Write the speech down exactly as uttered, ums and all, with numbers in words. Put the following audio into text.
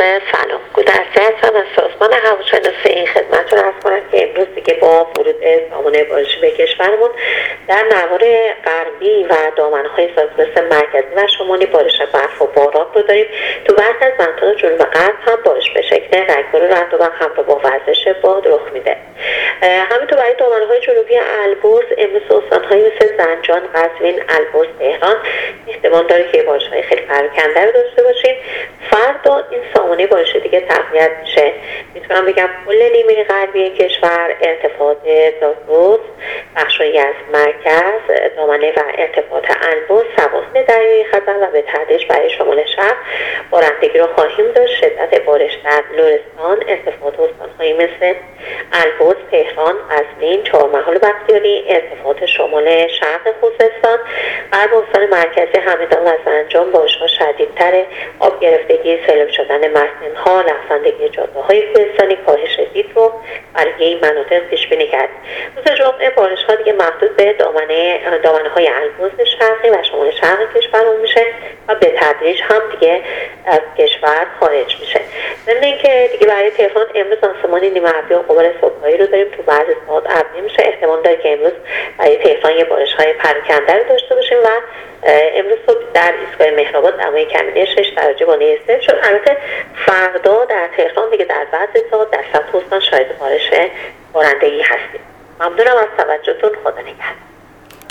سلام. گذشته هستم از سازمان هواشناسی خدمتتون عرض کنم که امروز دیگه با ورود سامانه بارشی به کشورمون در نواحی غربی و دامنه‌های سازمان مرکزی و شمالی بارش برف و باران رو داریم. تو برخی از مناطق جنوب غرب هم بارش به شکل رگبار و رعد و برق همراه با وزش باد رخ میده. همینطور برای دامنه‌های جنوبی البرز امروز استان‌هایی مثل زنجان، قزوین، البرز، تهران احتمال داره که بارش‌های خیلی پراکنده رو داشته باشیم. فردا این سامانه بارش دیگه تقویت میشه. میتونم بگم کل نیمه غربی کشور ارتفاعات زاگرس، بخشایی از مرکز، دامنه و ارتفاعات البرز، سواحل دریای خزر و به تدریج برای شمال شرق بارندگی رو خواهیم داشت. شدت بارش در لرستان، ارتفاعات استان‌هایی مثل البرز، تهران، قزوین، چهارمحال بختیاری، ارتفاعات شمال شرق خوزستان، غرب استان مرکزی همدان و زنجان بارش‌ها شدیدتر، آب گرفتگی، سیلاب شدن مسن‌ها، لغزندگی جاده‌های کوهستانی، کاهش دید رو برای این مناطق پیش بینی کرد. روز جمعه بارش‌ها دیگه محدود به دامنه دامنه‌های البرز شرقی و شمال شرق کشور میشه و به تدریج هم دیگه از کشور خارج میشه. ضمن اینکه دیگه برای تهران امروز آسمان نیمه ابری و غبار صبحگاهی رو داریم. تو بعضی ساعات ابری میشه. احتمال داره که امروز برای تهران یه بارش‌های پراکنده رو داشته باشیم و امروز صبح در ایستگاه مهرآباد دمای کمینه شش درجه با نیسته شد. البته فردا در تهران دیگه در بعضی ساعات در سطح استان شاهد بارش بارندگی هستیم. ممنونم از توجهتون. خدا نگهدار.